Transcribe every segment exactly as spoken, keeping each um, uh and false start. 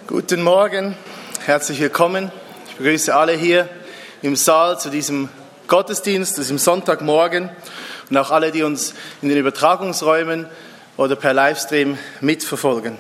Guten Morgen, herzlich willkommen. Ich begrüße alle hier im Saal zu diesem Gottesdienst, zu diesem Sonntagmorgen und auch alle, die uns in den Übertragungsräumen oder per Livestream mitverfolgen.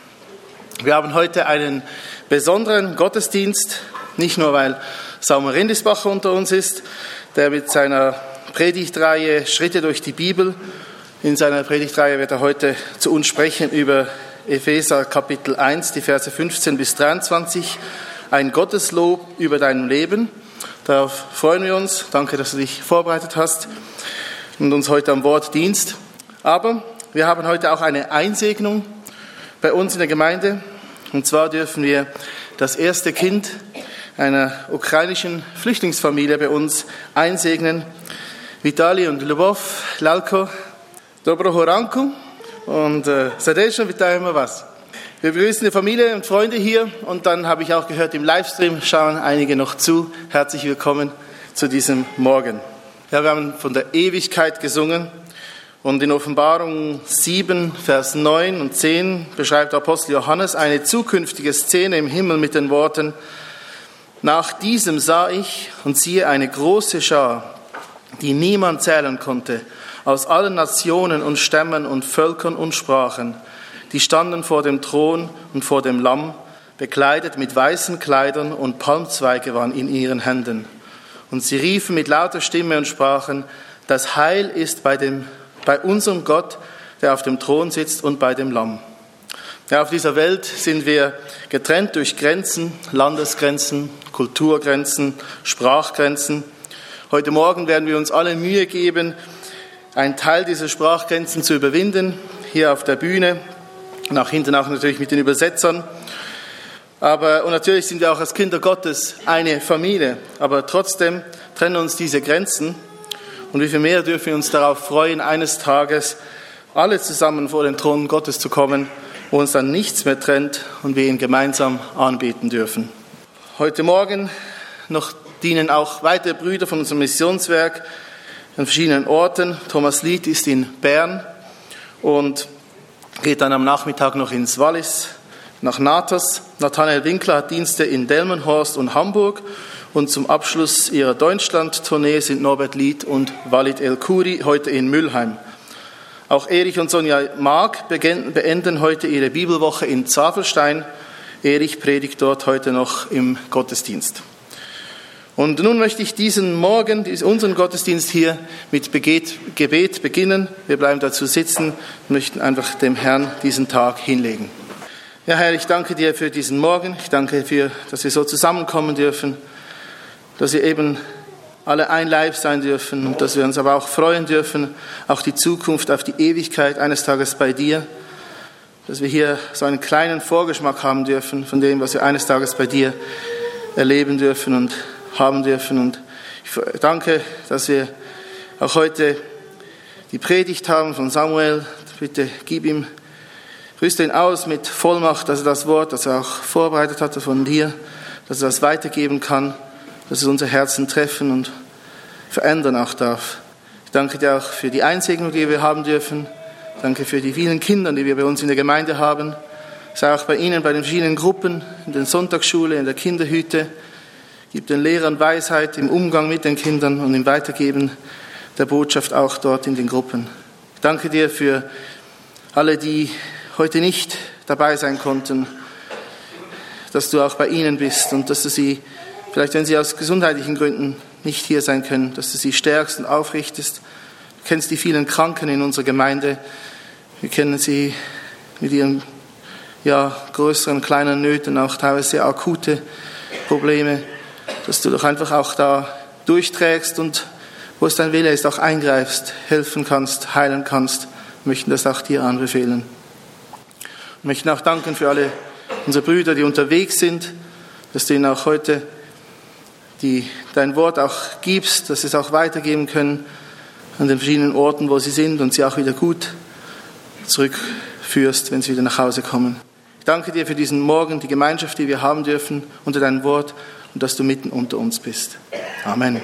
Wir haben heute einen besonderen Gottesdienst, nicht nur weil Samuel Rindisbacher unter uns ist, der mit seiner Predigtreihe Schritte durch die Bibel, in seiner Predigtreihe wird er heute zu uns sprechen über Epheser Kapitel eins, die Verse fünfzehn bis dreiundzwanzig, ein Gotteslob über dein Leben. Darauf freuen wir uns. Danke, dass du dich vorbereitet hast und uns heute am Wort dienst. Aber wir haben heute auch eine Einsegnung bei uns in der Gemeinde. Und zwar dürfen wir das erste Kind einer ukrainischen Flüchtlingsfamilie bei uns einsegnen. Vitali und Lubov, Lalko, Dobroho ranku. Und äh, Sadesha, vitaємо was. Wir begrüßen die Familie und Freunde hier und dann habe ich auch gehört, im Livestream schauen einige noch zu. Herzlich willkommen zu diesem Morgen. Ja, wir haben von der Ewigkeit gesungen und in Offenbarung sieben, Vers neun und zehn beschreibt der Apostel Johannes eine zukünftige Szene im Himmel mit den Worten: Nach diesem sah ich und siehe eine große Schar, die niemand zählen konnte, aus allen Nationen und Stämmen und Völkern und Sprachen, die standen vor dem Thron und vor dem Lamm, bekleidet mit weißen Kleidern und Palmzweige waren in ihren Händen. Und sie riefen mit lauter Stimme und sprachen: Das Heil ist bei dem, bei unserem Gott, der auf dem Thron sitzt, und bei dem Lamm. Ja, auf dieser Welt sind wir getrennt durch Grenzen, Landesgrenzen, Kulturgrenzen, Sprachgrenzen. Heute Morgen werden wir uns alle Mühe geben, einen Teil dieser Sprachgrenzen zu überwinden, hier auf der Bühne, nach hinten auch natürlich mit den Übersetzern. Aber, und natürlich sind wir auch als Kinder Gottes eine Familie, aber trotzdem trennen uns diese Grenzen. Und wie viel mehr dürfen wir uns darauf freuen, eines Tages alle zusammen vor den Thron Gottes zu kommen, wo uns dann nichts mehr trennt und wir ihn gemeinsam anbeten dürfen. Heute Morgen noch dienen auch weitere Brüder von unserem Missionswerk an verschiedenen Orten. Thomas Lied ist in Bern und geht dann am Nachmittag noch ins Wallis, nach Natas. Nathanael Winkler hat Dienste in Delmenhorst und Hamburg. Und zum Abschluss ihrer Deutschland-Tournee sind Norbert Lied und Walid El-Khoury heute in Mülheim. Auch Erich und Sonja Maag beenden heute ihre Bibelwoche in Zavelstein. Erich predigt dort heute noch im Gottesdienst. Und nun möchte ich diesen Morgen, unseren Gottesdienst hier mit Gebet beginnen. Wir bleiben dazu sitzen und möchten einfach dem Herrn diesen Tag hinlegen. Ja, Herr, ich danke dir für diesen Morgen. Ich danke dir, dass wir so zusammenkommen dürfen, dass wir eben alle ein Leib sein dürfen und dass wir uns aber auch freuen dürfen, auf die Zukunft, auf die Ewigkeit eines Tages bei dir, dass wir hier so einen kleinen Vorgeschmack haben dürfen von dem, was wir eines Tages bei dir erleben dürfen und haben dürfen. Und ich danke, dass wir auch heute die Predigt haben von Samuel. Bitte gib ihm, rüste ihn aus mit Vollmacht, dass er das Wort, das er auch vorbereitet hatte von dir, dass er das weitergeben kann, dass es unser Herzen treffen und verändern auch darf. Ich danke dir auch für die Einsegnung, die wir haben dürfen. Danke für die vielen Kinder, die wir bei uns in der Gemeinde haben. Sei auch bei Ihnen, bei den verschiedenen Gruppen, in der Sonntagsschule, in der Kinderhütte. Gib den Lehrern Weisheit im Umgang mit den Kindern und im Weitergeben der Botschaft auch dort in den Gruppen. Ich danke dir für alle, die heute nicht dabei sein konnten, dass du auch bei ihnen bist und dass du sie, vielleicht wenn sie aus gesundheitlichen Gründen nicht hier sein können, dass du sie stärkst und aufrichtest. Du kennst die vielen Kranken in unserer Gemeinde. Wir kennen sie mit ihren ja, größeren, kleinen Nöten, auch teilweise sehr akute Probleme, dass du doch einfach auch da durchträgst und wo es dein Wille ist, auch eingreifst, helfen kannst, heilen kannst. Wir möchten das auch dir anbefehlen. Wir möchten auch danken für alle unsere Brüder, die unterwegs sind, dass du ihnen auch heute die, dein Wort auch gibst, dass sie es auch weitergeben können an den verschiedenen Orten, wo sie sind und sie auch wieder gut zurückführst, wenn sie wieder nach Hause kommen. Ich danke dir für diesen Morgen, die Gemeinschaft, die wir haben dürfen unter deinem Wort und dass du mitten unter uns bist. Amen.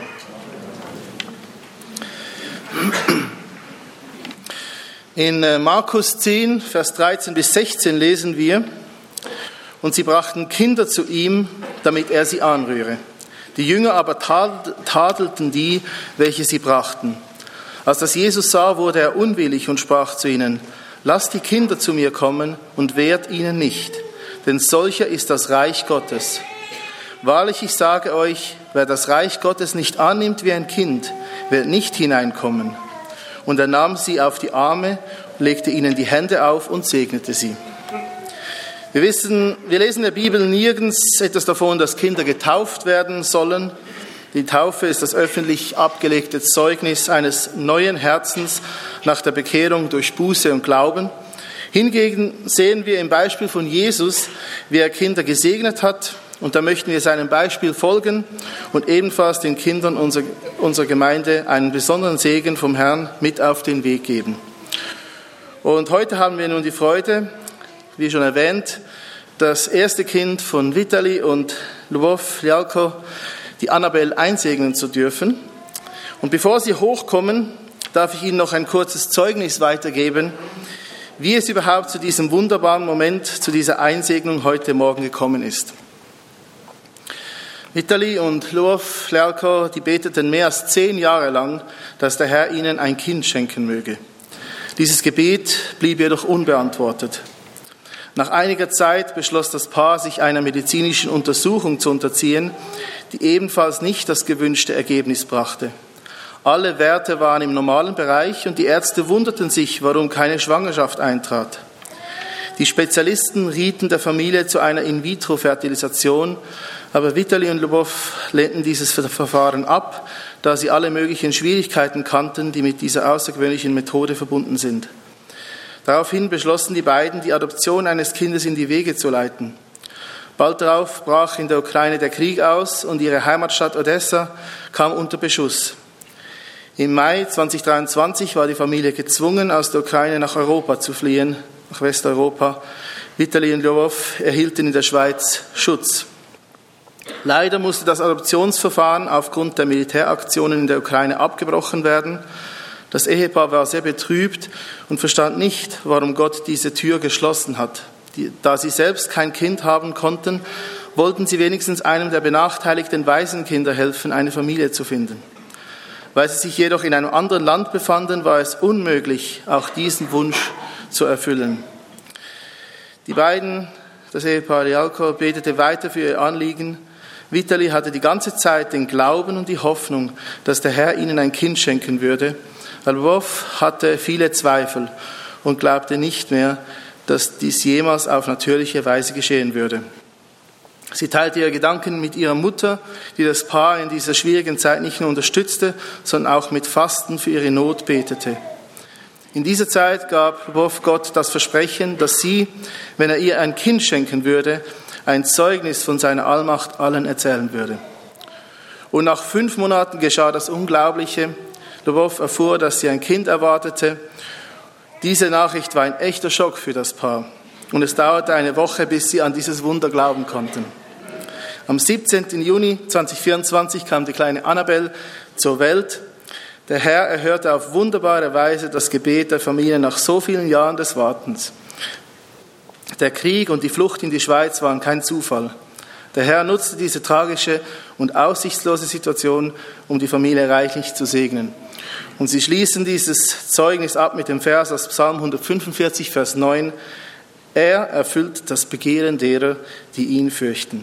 In Markus zehn, Vers dreizehn bis sechzehn lesen wir: und sie brachten Kinder zu ihm, damit er sie anrühre. Die Jünger aber tadelten die, welche sie brachten. Als das Jesus sah, wurde er unwillig und sprach zu ihnen: Lasst die Kinder zu mir kommen und wehrt ihnen nicht, denn solcher ist das Reich Gottes. Wahrlich, ich sage euch, wer das Reich Gottes nicht annimmt wie ein Kind, wird nicht hineinkommen. Und er nahm sie auf die Arme, legte ihnen die Hände auf und segnete sie. Wir wissen, wir lesen in der Bibel nirgends etwas davon, dass Kinder getauft werden sollen. Die Taufe ist das öffentlich abgelegte Zeugnis eines neuen Herzens nach der Bekehrung durch Buße und Glauben. Hingegen sehen wir im Beispiel von Jesus, wie er Kinder gesegnet hat. Und da möchten wir seinem Beispiel folgen und ebenfalls den Kindern unserer, unserer Gemeinde einen besonderen Segen vom Herrn mit auf den Weg geben. Und heute haben wir nun die Freude, wie schon erwähnt, das erste Kind von Vitali und Lubov Ljalko, die Annabel, einsegnen zu dürfen. Und bevor sie hochkommen, darf ich Ihnen noch ein kurzes Zeugnis weitergeben, wie es überhaupt zu diesem wunderbaren Moment, zu dieser Einsegnung heute Morgen gekommen ist. Vitali und Lubov Ljalko, die beteten mehr als zehn Jahre lang, dass der Herr ihnen ein Kind schenken möge. Dieses Gebet blieb jedoch unbeantwortet. Nach einiger Zeit beschloss das Paar, sich einer medizinischen Untersuchung zu unterziehen, die ebenfalls nicht das gewünschte Ergebnis brachte. Alle Werte waren im normalen Bereich und die Ärzte wunderten sich, warum keine Schwangerschaft eintrat. Die Spezialisten rieten der Familie zu einer In-vitro-Fertilisation, aber Vitali und Lubov lehnten dieses Verfahren ab, da sie alle möglichen Schwierigkeiten kannten, die mit dieser außergewöhnlichen Methode verbunden sind. Daraufhin beschlossen die beiden, die Adoption eines Kindes in die Wege zu leiten. Bald darauf brach in der Ukraine der Krieg aus und ihre Heimatstadt Odessa kam unter Beschuss. Im Mai zweitausenddreiundzwanzig war die Familie gezwungen, aus der Ukraine nach Europa zu fliehen, nach Westeuropa. Vitali und Lubov erhielten in der Schweiz Schutz. Leider musste das Adoptionsverfahren aufgrund der Militäraktionen in der Ukraine abgebrochen werden. Das Ehepaar war sehr betrübt und verstand nicht, warum Gott diese Tür geschlossen hat. Die, da sie selbst kein Kind haben konnten, wollten sie wenigstens einem der benachteiligten Waisenkinder helfen, eine Familie zu finden. Weil sie sich jedoch in einem anderen Land befanden, war es unmöglich, auch diesen Wunsch zu erfüllen. Die beiden, das Ehepaar Ljalko, betete weiter für ihr Anliegen. Vitali hatte die ganze Zeit den Glauben und die Hoffnung, dass der Herr ihnen ein Kind schenken würde. Lubov hatte viele Zweifel und glaubte nicht mehr, dass dies jemals auf natürliche Weise geschehen würde. Sie teilte ihre Gedanken mit ihrer Mutter, die das Paar in dieser schwierigen Zeit nicht nur unterstützte, sondern auch mit Fasten für ihre Not betete. In dieser Zeit gab Lubov Gott das Versprechen, dass sie, wenn er ihr ein Kind schenken würde, ein Zeugnis von seiner Allmacht allen erzählen würde. Und nach fünf Monaten geschah das Unglaubliche. Lubov erfuhr, dass sie ein Kind erwartete. Diese Nachricht war ein echter Schock für das Paar. Und es dauerte eine Woche, bis sie an dieses Wunder glauben konnten. Am siebzehnten Juni zweitausendvierundzwanzig kam die kleine Annabel zur Welt. Der Herr erhörte auf wunderbare Weise das Gebet der Familie nach so vielen Jahren des Wartens. Der Krieg und die Flucht in die Schweiz waren kein Zufall. Der Herr nutzte diese tragische und aussichtslose Situation, um die Familie reichlich zu segnen. Und sie schließen dieses Zeugnis ab mit dem Vers aus Psalm hundertfünfundvierzig, Vers neun. Er erfüllt das Begehren derer, die ihn fürchten.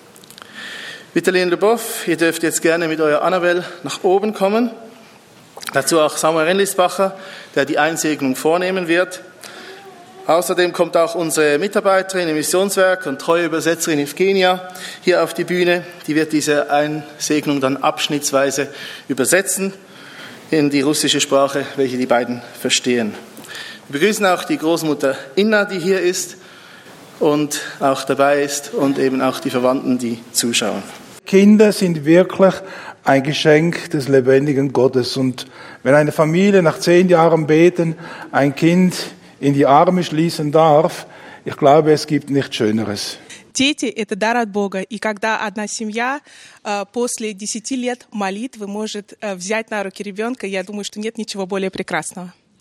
Vitali und Lubov, ihr dürft jetzt gerne mit eurer Annabel nach oben kommen. Dazu auch Samuel Renlisbacher, der die Einsegnung vornehmen wird. Außerdem kommt auch unsere Mitarbeiterin im Missionswerk und treue Übersetzerin Evgenia hier auf die Bühne. Die wird diese Einsegnung dann abschnittsweise übersetzen in die russische Sprache, welche die beiden verstehen. Wir begrüßen auch die Großmutter Inna, die hier ist und auch dabei ist, und eben auch die Verwandten, die zuschauen. Kinder sind wirklich ein Geschenk des lebendigen Gottes. Und wenn eine Familie nach zehn Jahren Beten ein Kind in die Arme schließen darf, ich glaube, es gibt nichts Schöneres. Дети – это дар от Бога, и когда одна семья после десяти лет молитвы может взять на руки ребенка, я думаю, что нет ничего более прекрасного.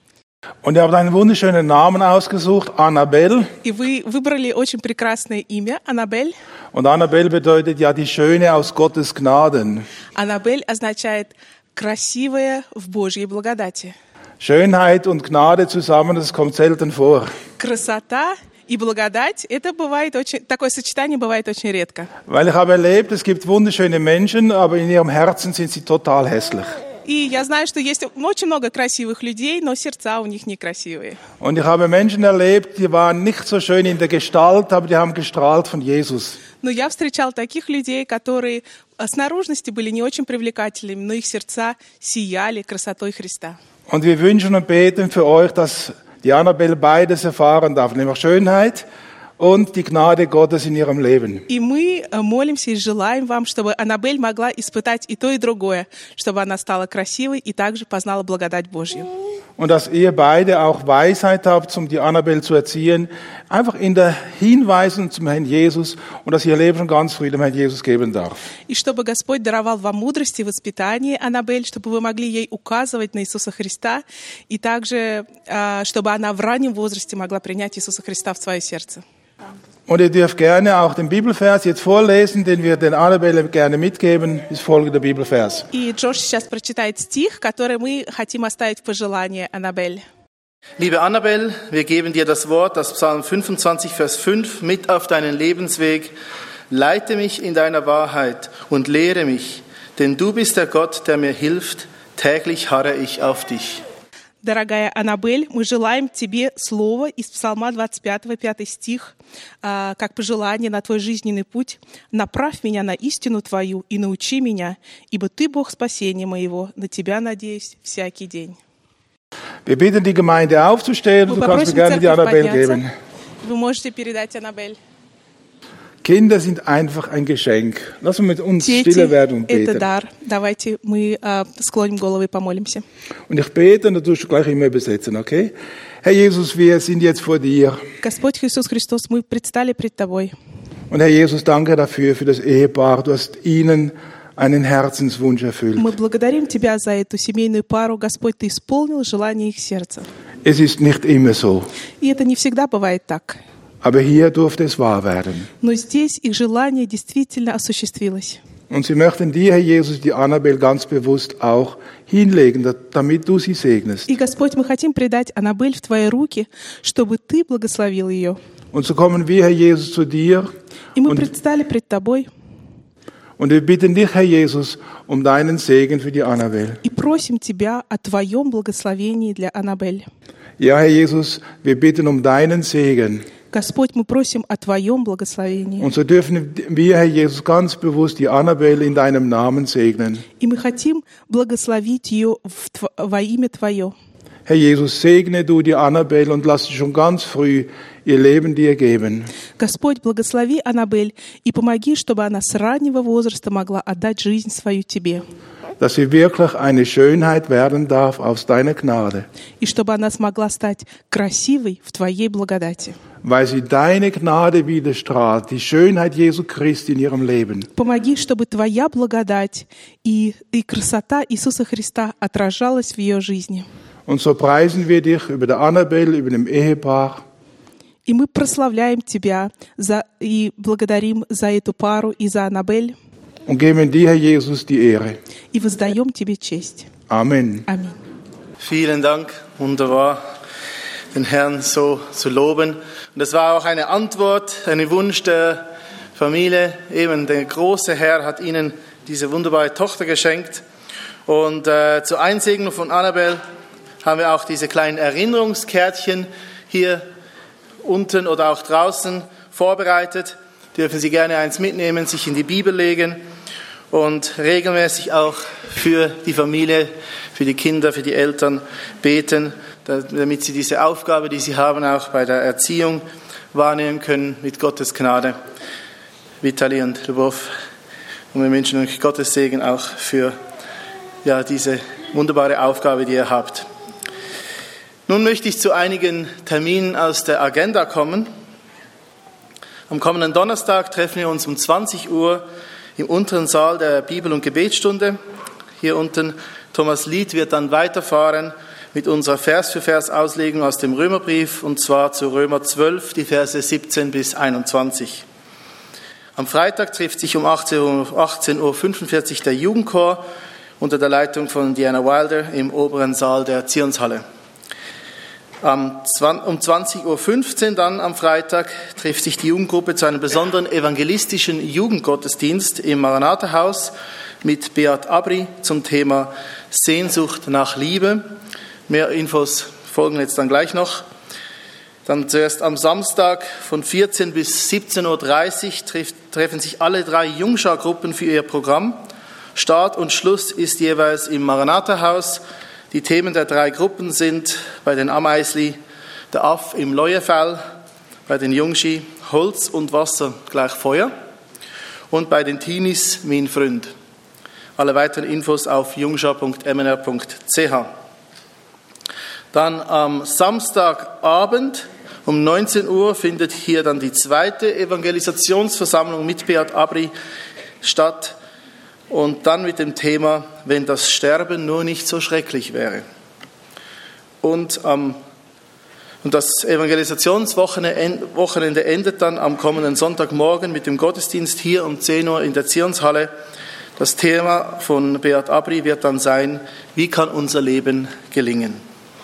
Und ihr habt einen wunderschönen Namen ausgesucht, Annabelle. И вы выбрали очень прекрасное имя, Аннабель. Und Annabelle bedeutet ja die Schöne aus Gottes Gnaden. Аннабель означает «красивая в Божьей благодати». Schönheit und Gnade zusammen, das kommt selten vor. Красота и благодать, это бывает очень, такое сочетание бывает очень редко. Weil ich habe erlebt, es gibt wunderschöne Menschen, aber in ihrem Herzen sind sie total hässlich. И я знаю, что есть очень много красивых людей, но сердца у них некрасивые. Und ich habe Menschen erlebt, die waren nicht so schön in der Gestalt, aber die haben gestrahlt von Jesus. Но я встречал таких людей, которые с наружности были не очень привлекательными, но их сердца сияли красотой Христа. Und wir wünschen und beten für euch, dass die Annabelle beides erfahren darf, nämlich Schönheit und die Gnade Gottes in ihrem Leben. И мы молимся и желаем вам, чтобы Аннабель могла испытать и то, и другое, чтобы она стала красивой и также познала благодать Божью. Und dass ihr beide auch Weisheit habt, um die Annabelle zu erziehen, einfach in der Hinweisung zum Herrn Jesus und dass ihr Leben schon ganz früh dem Herrn Jesus geben darf. И чтобы Господь даровал вам мудрость и воспитание, Аннабель, чтобы вы могли ей указывать на Иисуса Христа, и также, чтобы она в раннем возрасте могла принять Иисуса Христа в свое сердце. Und ihr dürft gerne auch den Bibelvers jetzt vorlesen, den wir den Annabelle gerne mitgeben, ist folgender Bibelvers. И Джош сейчас прочитает стих, который мы хотим оставить в пожелание Аннабель. Liebe Annabelle, wir geben dir das Wort, das Psalm fünfundzwanzig, Vers fünf, mit auf deinen Lebensweg. Leite mich in deiner Wahrheit und lehre mich, denn du bist der Gott, der mir hilft. Täglich harre ich auf dich. Дорогая Аннабель, мы желаем тебе слова из Псалма двадцать пятого, пятый стих, как пожелание на твой жизненный путь. «Направь меня на истину твою и научи меня, ибо ты Бог спасения моего, на тебя надеюсь всякий день». Wir bitten die Gemeinde aufzustehen und du kannst mir gerne die Annabelle geben. Вы можете передать Аннабель. Kinder sind einfach ein Geschenk. Lass uns mit uns Дети stille werden und — это beten. дар. Давайте мы äh, склоним головы и помолимся. Und ich bete und du tust gleich immer übersetzen, okay? Herr Jesus, wir sind jetzt vor dir. Господь Иисус Христос, мы предстали пред Тобой. Und Herr Jesus, danke dafür, für das Ehepaar. Du hast ihnen einen Herzenswunsch erfüllt. Мы благодарим Тебя за эту семейную пару. Господь, Ты исполнил желание их сердца. Es ist nicht immer so. И это не всегда бывает так. Aber hier durfte es wahr werden. Но здесь их желание действительно осуществилось. Und sie möchten dir, Herr Jesus, die Annabelle ganz bewusst auch hinlegen, damit du sie segnest. И, Господь, мы хотим предать Аннабель в Твои руки, чтобы Ты благословил ее. Und so kommen wir, Herr Jesus, zu dir. И мы Und, предстали пред Тобой und wir bitten dich, Herr Jesus, um deinen Segen für die Annabelle. и просим Тебя о Твоем благословении для Аннабель. Ja, Herr Jesus, wir bitten um deinen Segen. Господь, мы просим о Твоем благословении. Und so dürfen wir, Herr Jesus, ganz bewusst die Annabelle in deinem Namen segnen. И мы хотим благословить ее в Тв- во имя Твое. Herr Jesus, segne du die Annabelle und lass sie schon ganz früh ihr Leben dir geben. Господь, благослови Аннабель и помоги, чтобы она с раннего возраста могла отдать жизнь свою Тебе. Dass sie wirklich eine Schönheit werden darf aus deiner Gnade. И чтобы она смогла стать красивой в Твоей благодати. Weil sie deine Gnade widerstrahlt, die Schönheit Jesu Christi in ihrem Leben. Помоги, чтобы Твоя благодать и, и красота Иисуса Христа отражалась в ее жизни. Und so preisen wir dich über der Annabelle, über dem Ehepaar. И мы прославляем Тебя за, и благодарим за эту пару и за Аннабель. Und geben dir, Herr Jesus, die Ehre. И воздаем Тебе честь. Amen. Аминь. Vielen Dank, wunderbar, den Herrn so zu loben. Und das war auch eine Antwort, ein Wunsch der Familie. Eben der große Herr hat ihnen diese wunderbare Tochter geschenkt. Und äh, zur Einsegnung von Annabelle haben wir auch diese kleinen Erinnerungskärtchen hier unten oder auch draußen vorbereitet. Dürfen Sie gerne eins mitnehmen, sich in die Bibel legen und regelmäßig auch für die Familie, für die Kinder, für die Eltern beten, damit sie diese Aufgabe, die sie haben, auch bei der Erziehung wahrnehmen können mit Gottes Gnade. Vitali und Lubov. Und wir wünschen euch Gottes Segen auch für ja, diese wunderbare Aufgabe, die ihr habt. Nun möchte ich zu einigen Terminen aus der Agenda kommen. Am kommenden Donnerstag treffen wir uns um zwanzig Uhr im unteren Saal der Bibel- und Gebetsstunde. Hier unten, Thomas Lied wird dann weiterfahren mit unserer Vers-für-Vers-Auslegung aus dem Römerbrief, und zwar zu Römer zwölf, die Verse siebzehn bis einundzwanzig. Am Freitag trifft sich um achtzehn Uhr fünfundvierzig der Jugendchor unter der Leitung von Diana Wilder im oberen Saal der Zionshalle. Um zwanzig Uhr fünfzehn dann am Freitag trifft sich die Jugendgruppe zu einem besonderen evangelistischen Jugendgottesdienst im Maranatha-Haus mit Beat Abri zum Thema Sehnsucht nach Liebe. Mehr Infos folgen jetzt dann gleich noch. Dann zuerst am Samstag von vierzehn bis siebzehn Uhr dreißig treffen sich alle drei Jungschar-Gruppen für ihr Programm. Start und Schluss ist jeweils im Maranatha-Haus. Die Themen der drei Gruppen sind bei den Ameisli der Aff im Leuefell, bei den Jungschi Holz und Wasser gleich Feuer und bei den Teenies mein Freund. Alle weiteren Infos auf jungschar punkt m n r punkt c h. Dann am Samstagabend um neunzehn Uhr findet hier dann die zweite Evangelisationsversammlung mit Beat Abri statt und dann mit dem Thema, wenn das Sterben nur nicht so schrecklich wäre. Und, ähm, und das Evangelisationswochenende endet dann am kommenden Sonntagmorgen mit dem Gottesdienst hier um zehn Uhr in der Zionshalle. Das Thema von Beat Abri wird dann sein, wie kann unser Leben gelingen?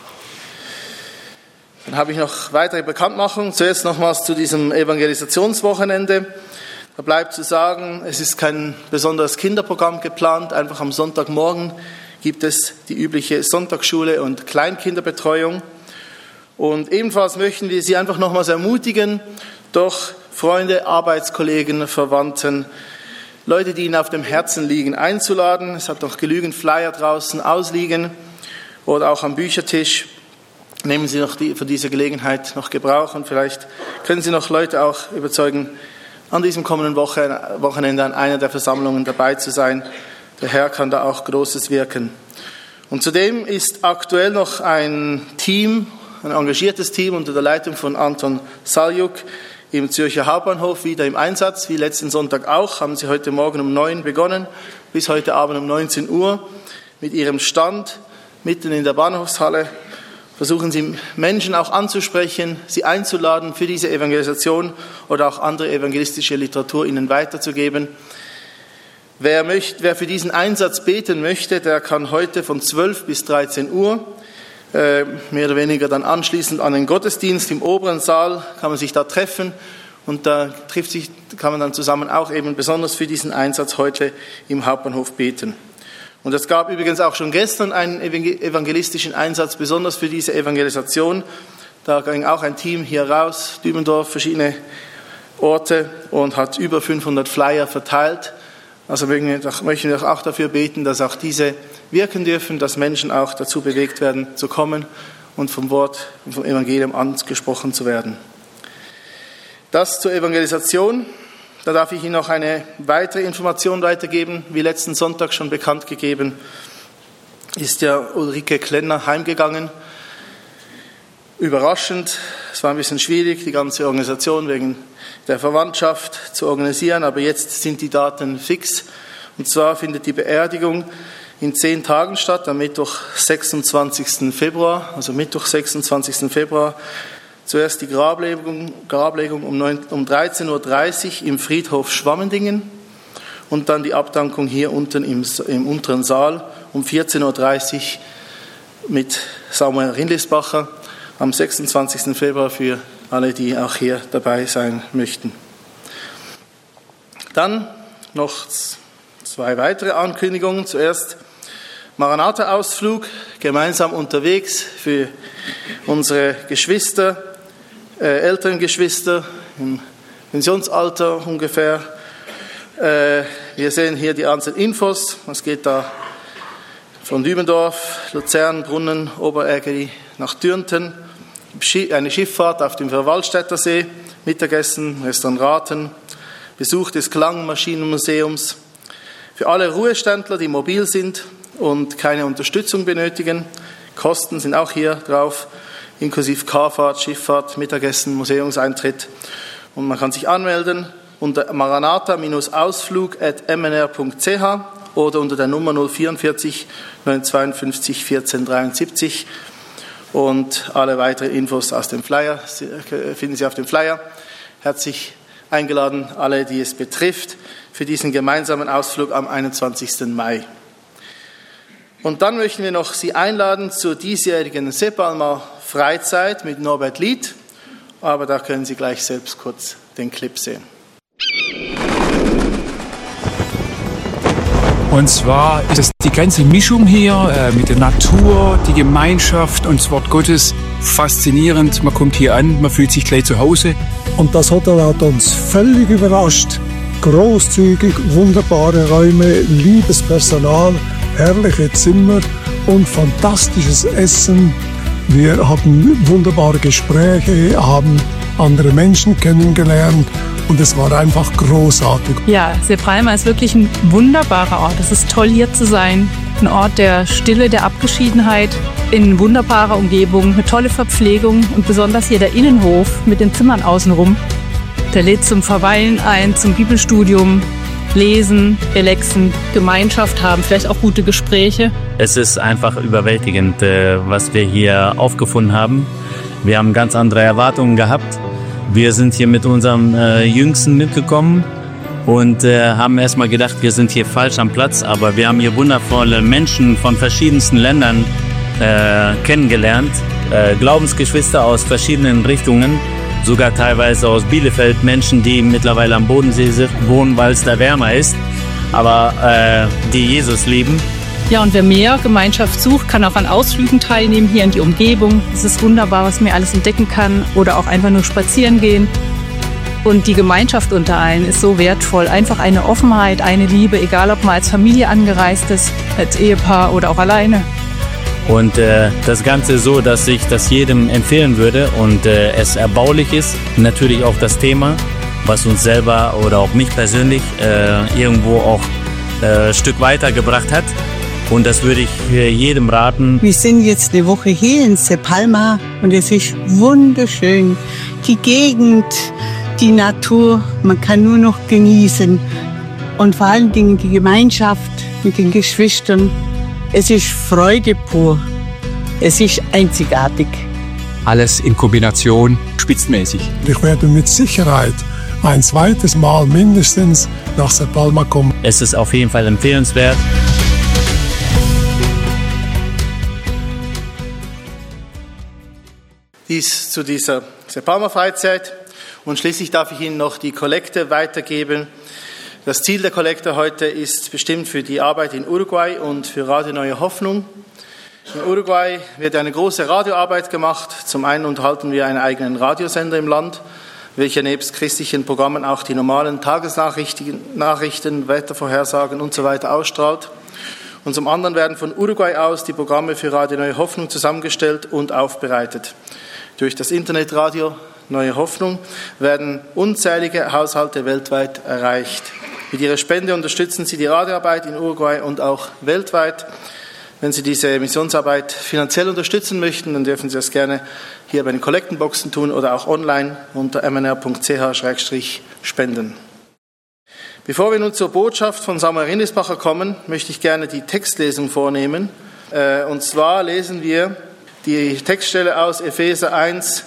Dann habe ich noch weitere Bekanntmachungen. Zuerst nochmals zu diesem Evangelisationswochenende. Da bleibt zu sagen, es ist kein besonderes Kinderprogramm geplant. Einfach am Sonntagmorgen gibt es die übliche Sonntagsschule und Kleinkinderbetreuung. Und ebenfalls möchten wir Sie einfach nochmals ermutigen, doch Freunde, Arbeitskollegen, Verwandten, Leute, die Ihnen auf dem Herzen liegen, einzuladen. Es hat noch genügend Flyer draußen ausliegen oder auch am Büchertisch. Nehmen Sie noch die, von dieser Gelegenheit noch Gebrauch und vielleicht können Sie noch Leute auch überzeugen, an diesem kommenden Woche, Wochenende an einer der Versammlungen dabei zu sein. Der Herr kann da auch Großes wirken. Und zudem ist aktuell noch ein Team, ein engagiertes Team unter der Leitung von Anton Saljuk im Zürcher Hauptbahnhof wieder im Einsatz, wie letzten Sonntag auch. Haben Sie heute Morgen um neun begonnen, bis heute Abend um neunzehn Uhr mit Ihrem Stand mitten in der Bahnhofshalle. Versuchen Sie Menschen auch anzusprechen, sie einzuladen für diese Evangelisation oder auch andere evangelistische Literatur ihnen weiterzugeben. Wer, möchte, wer für diesen Einsatz beten möchte, der kann heute von zwölf bis dreizehn Uhr, äh, mehr oder weniger dann anschließend an den Gottesdienst im oberen Saal, kann man sich da treffen und da trifft sich, kann man dann zusammen auch eben besonders für diesen Einsatz heute im Hauptbahnhof beten. Und es gab übrigens auch schon gestern einen evangelistischen Einsatz, besonders für diese Evangelisation. Da ging auch ein Team hier raus, Dübendorf, verschiedene Orte und hat über fünfhundert Flyer verteilt. Also möchten wir auch dafür beten, dass auch diese wirken dürfen, dass Menschen auch dazu bewegt werden, zu kommen und vom Wort, vom Evangelium angesprochen zu werden. Das zur Evangelisation. Da darf ich Ihnen noch eine weitere Information weitergeben. Wie letzten Sonntag schon bekannt gegeben, ist ja Ulrike Klenner heimgegangen. Überraschend. Es war ein bisschen schwierig, die ganze Organisation wegen der Verwandtschaft zu organisieren, aber jetzt sind die Daten fix. Und zwar findet die Beerdigung in zehn Tagen statt, am Mittwoch, sechsundzwanzigsten Februar, also Mittwoch, sechsundzwanzigsten Februar. Zuerst die Grablegung, Grablegung um, neun, um dreizehn Uhr dreißig im Friedhof Schwammendingen und dann die Abdankung hier unten im, im unteren Saal um vierzehn Uhr dreißig mit Samuel Rindlisbacher am sechsundzwanzigsten Februar für alle, die auch hier dabei sein möchten. Dann noch zwei weitere Ankündigungen. Zuerst Maranatha-Ausflug, gemeinsam unterwegs für unsere Geschwister, äh, älteren Geschwister im Pensionsalter ungefähr. Äh, wir sehen hier die einzelnen Infos. Es geht da von Dübendorf, Luzern, Brunnen, Oberägeri nach Dürnten. Eine Schifffahrt auf dem Verwaltstätter See, Mittagessen, Restauranten, Besuch des Klangmaschinenmuseums. Für alle Ruheständler, die mobil sind und keine Unterstützung benötigen. Kosten sind auch hier drauf, inklusive Carfahrt, Schifffahrt, Mittagessen, Museumseintritt. Und man kann sich anmelden unter maranatha Ausflug at m n r punkt c h oder unter der Nummer null vierundvierzig neunhundertzweiundfünfzig vierzehn dreiundsiebzig. Und alle weiteren Infos aus dem Flyer finden Sie auf dem Flyer. Herzlich eingeladen, alle, die es betrifft, für diesen gemeinsamen Ausflug am einundzwanzigsten Mai. Und dann möchten wir noch Sie einladen zur diesjährigen Sepalma Freizeit mit Norbert Lied. Aber da können Sie gleich selbst kurz den Clip sehen. Und zwar ist es die ganze Mischung hier äh, mit der Natur, die Gemeinschaft und das Wort Gottes faszinierend. Man kommt hier an, man fühlt sich gleich zu Hause. Und das Hotel hat uns völlig überrascht. Großzügig, wunderbare Räume, liebes Personal, herrliche Zimmer und fantastisches Essen. Wir hatten wunderbare Gespräche, haben andere Menschen kennengelernt und es war einfach großartig. Ja, Sepalma ist wirklich ein wunderbarer Ort. Es ist toll, hier zu sein. Ein Ort der Stille, der Abgeschiedenheit, in wunderbarer Umgebung, eine tolle Verpflegung und besonders hier der Innenhof mit den Zimmern außenrum. Der lädt zum Verweilen ein, zum Bibelstudium, Lesen, Relaxen, Gemeinschaft haben, vielleicht auch gute Gespräche. Es ist einfach überwältigend, was wir hier aufgefunden haben. Wir haben ganz andere Erwartungen gehabt. Wir sind hier mit unserem äh, Jüngsten mitgekommen und äh, haben erstmal gedacht, wir sind hier falsch am Platz. Aber wir haben hier wundervolle Menschen von verschiedensten Ländern äh, kennengelernt. Äh, Glaubensgeschwister aus verschiedenen Richtungen. Sogar teilweise aus Bielefeld Menschen, die mittlerweile am Bodensee wohnen, weil es da wärmer ist, aber äh, die Jesus lieben. Ja, und wer mehr Gemeinschaft sucht, kann auch an Ausflügen teilnehmen, hier in die Umgebung. Es ist wunderbar, was man alles entdecken kann oder auch einfach nur spazieren gehen. Und die Gemeinschaft unter allen ist so wertvoll. Einfach eine Offenheit, eine Liebe, egal ob man als Familie angereist ist, als Ehepaar oder auch alleine. Und äh, das Ganze so, dass ich das jedem empfehlen würde und äh, es erbaulich ist. Natürlich auch das Thema, was uns selber oder auch mich persönlich äh, irgendwo auch äh, ein Stück weitergebracht hat. Und das würde ich jedem raten. Wir sind jetzt eine Woche hier in Sepalma und es ist wunderschön. Die Gegend, die Natur, man kann nur noch genießen. Und vor allen Dingen die Gemeinschaft mit den Geschwistern. Es ist Freude pur. Es ist einzigartig. Alles in Kombination spitzenmäßig. Ich werde mit Sicherheit ein zweites Mal mindestens nach Sepalma kommen. Es ist auf jeden Fall empfehlenswert. Dies zu dieser Sepalma-Freizeit. Und schließlich darf ich Ihnen noch die Kollekte weitergeben. Das Ziel der Kollekte heute ist bestimmt für die Arbeit in Uruguay und für Radio Neue Hoffnung. In Uruguay wird eine große Radioarbeit gemacht. Zum einen unterhalten wir einen eigenen Radiosender im Land, welcher nebst christlichen Programmen auch die normalen Tagesnachrichten, Nachrichten, Wettervorhersagen und so weiter ausstrahlt. Und zum anderen werden von Uruguay aus die Programme für Radio Neue Hoffnung zusammengestellt und aufbereitet. Durch das Internetradio Neue Hoffnung werden unzählige Haushalte weltweit erreicht. Mit Ihrer Spende unterstützen Sie die Radioarbeit in Uruguay und auch weltweit. Wenn Sie diese Missionsarbeit finanziell unterstützen möchten, dann dürfen Sie das gerne hier bei den Kollektenboxen tun oder auch online unter m n r punkt c h slash spenden. Bevor wir nun zur Botschaft von Samuel Rindisbacher kommen, möchte ich gerne die Textlesung vornehmen. Und zwar lesen wir die Textstelle aus Epheser eins,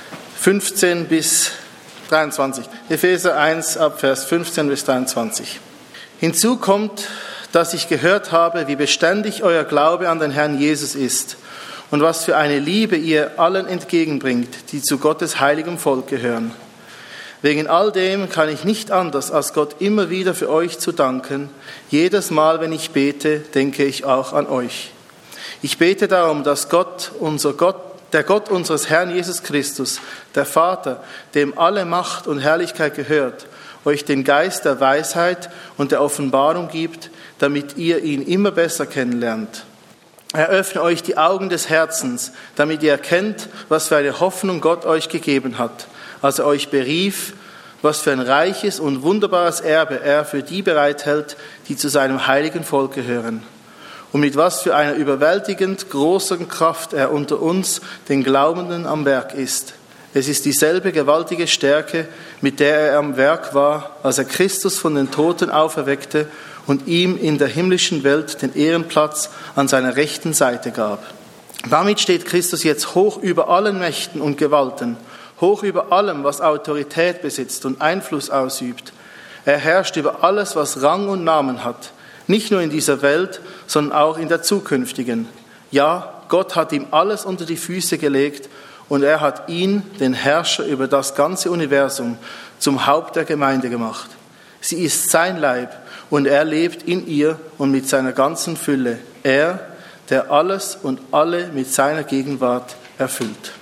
fünfzehn bis dreiundzwanzig. Epheser eins, ab Vers fünfzehn bis dreiundzwanzig. Hinzu kommt, dass ich gehört habe, wie beständig euer Glaube an den Herrn Jesus ist und was für eine Liebe ihr allen entgegenbringt, die zu Gottes heiligem Volk gehören. Wegen all dem kann ich nicht anders, als Gott immer wieder für euch zu danken. Jedes Mal, wenn ich bete, denke ich auch an euch. Ich bete darum, dass Gott, unser Gott, der Gott unseres Herrn Jesus Christus, der Vater, dem alle Macht und Herrlichkeit gehört, euch den Geist der Weisheit und der Offenbarung gibt, damit ihr ihn immer besser kennenlernt. Er öffne euch die Augen des Herzens, damit ihr erkennt, was für eine Hoffnung Gott euch gegeben hat, als er euch berief, was für ein reiches und wunderbares Erbe er für die bereithält, die zu seinem heiligen Volk gehören. Und mit was für einer überwältigend großen Kraft er unter uns, den Glaubenden, am Werk ist. Es ist dieselbe gewaltige Stärke, mit der er am Werk war, als er Christus von den Toten auferweckte und ihm in der himmlischen Welt den Ehrenplatz an seiner rechten Seite gab. Damit steht Christus jetzt hoch über allen Mächten und Gewalten, hoch über allem, was Autorität besitzt und Einfluss ausübt. Er herrscht über alles, was Rang und Namen hat, nicht nur in dieser Welt, sondern auch in der zukünftigen. Ja, Gott hat ihm alles unter die Füße gelegt und er hat ihn, den Herrscher über das ganze Universum, zum Haupt der Gemeinde gemacht. Sie ist sein Leib und er lebt in ihr und mit seiner ganzen Fülle. Er, der alles und alle mit seiner Gegenwart erfüllt.